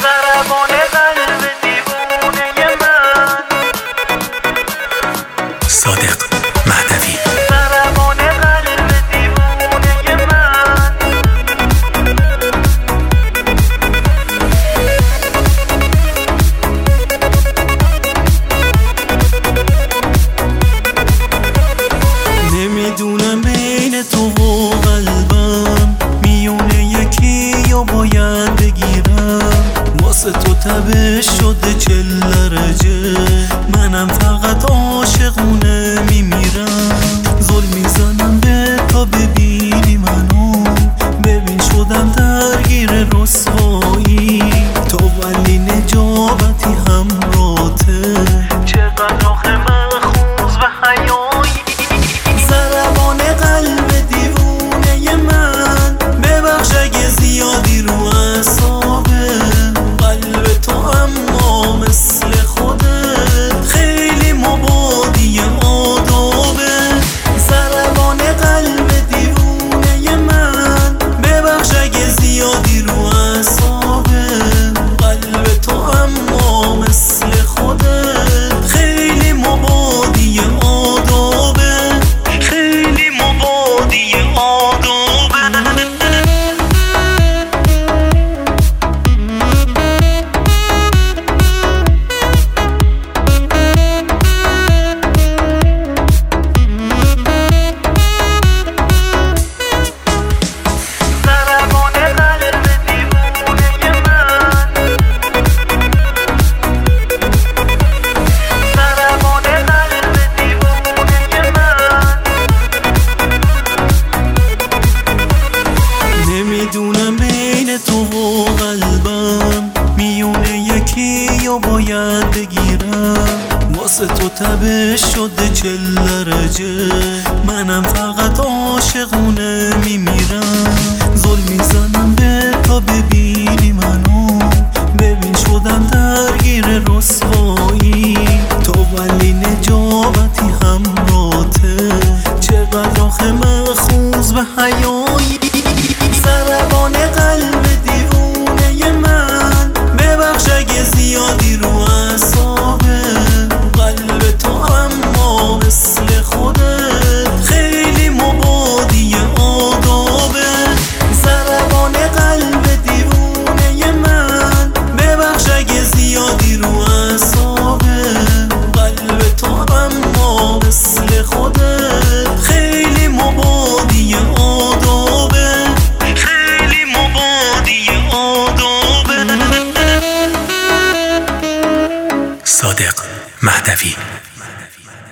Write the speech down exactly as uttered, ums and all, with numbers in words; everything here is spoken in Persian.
ضربان قلب دیوونه من. صادق مهدوی. ضربان قلب دیوونه من. نمیدونم بین تو و قلبم میونه یکی یا باید بگیرم. واسه تو تبش شده چل درجه، منم فقط عاشقونه میمیرم. زل میزنم به تا ببینی منو، ببین شدم درگیر رسوایی. تو ولی نجابتی همراته، چقدر آخه مخوض و حیایی. ضربان قلب دیوونه من، ببخش اگه زیادی رو اعصابه. قلب تو اما مثل خودت خیلی مبادی آدابه. ضربان قلب دیوونه من، ببخش اگه زیادی رو اعصابه. قلب تو اما مثل خودت خیلی مبادی آدابه، خیلی مبادی آدابه. ضربان قلب دیوونه من. ضربان قلب دیوونه من. نمیدونم بین تو و قلبم میونه یکی یا باید بگیرم. واسه تو تبش شده چل درجه، منم فقط عاشقونه میمیرم. زل میزنم به تا ببینی منو، ببین شدم درگیر رسوایی. تو ولی نجابتی همراته، چقدر آخه مخوض به حیایی. ضربان قلب دیوونه من، ببخش اگه زیادی رو اعصابه. قلب تو اما مثل خودت خیلی مبادی آدابه. ضربان قلب دیوونه من، ببخش اگه زیادی رو اعصابه. قلب تو اما مثل خودت خیلی مبادی آدابه، خیلی مبادی آدابه. صادق مهدوی.